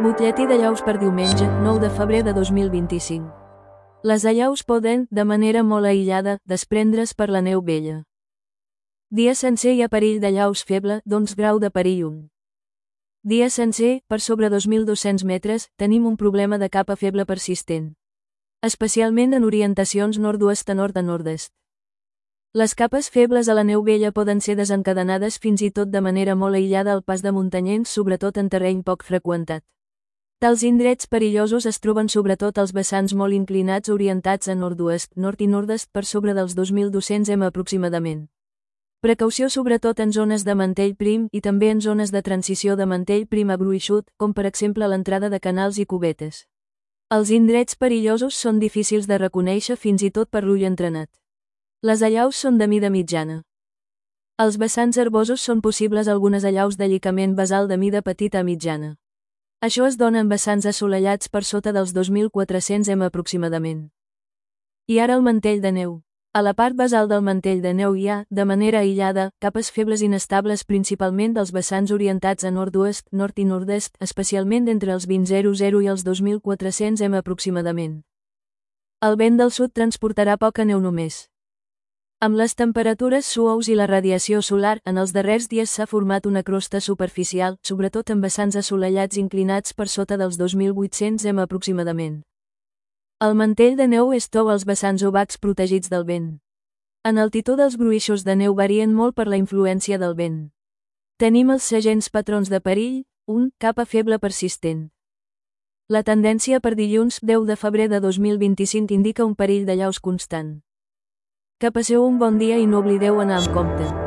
Butlletí d'allaus per diumenge, 9 de febrer de 2025. Les allaus poden, de manera molt aïllada, desprendre's per la neu vella. Dia sencer hi ha perill d'allaus feble, d'11 grau de perill 1. Dia sencer, per sobre 2.200 metres, tenim un problema de capa feble persistent. Especialment en orientacions nord-oest a nord a nord-est. Les capes febles a la neu vella poden ser desencadenades fins i tot de manera molt aïllada al pas de muntanyens, sobretot en terreny poc freqüentat. Tals indrets perillosos es troben sobretot als vessants molt inclinats orientats a nord-oest, nord i nord-est per sobre dels 2.200 m aproximadament. Precaució sobretot en zones de mantell prim i també en zones de transició de mantell prim a gruixut, com per exemple l'entrada de canals i cubetes. Els indrets perillosos són difícils de reconèixer fins i tot per l'ull entrenat. Les allaus són de mida mitjana. Als vessants herbosos són possibles algunes allaus de llicament basal de mida petita a mitjana. Això es dona en vessants assolellats per sota dels 2.400 m aproximadament. I ara el mantell de neu. A la part basal del mantell de neu hi ha, de manera aïllada, capes febles inestables principalment dels vessants orientats a nord-oest, nord i nord-est, especialment entre els 20.00 i els 2.400 m aproximadament. El vent del sud transportarà poca neu només. Amb les temperatures suaus i la radiació solar, en els darrers dies s'ha format una crosta superficial, sobretot en vessants assolellats inclinats per sota dels 2.800 m aproximadament. El mantell de neu és tou als vessants obacs protegits del vent. En altitud els gruixos de neu varien molt per la influència del vent. Tenim els segents patrons de perill. 1. Capa feble persistent. La tendència per dilluns, 10 de febrer de 2025 indica un perill d'allaus constant. Que passeu un bon dia i no oblideu anar amb compte.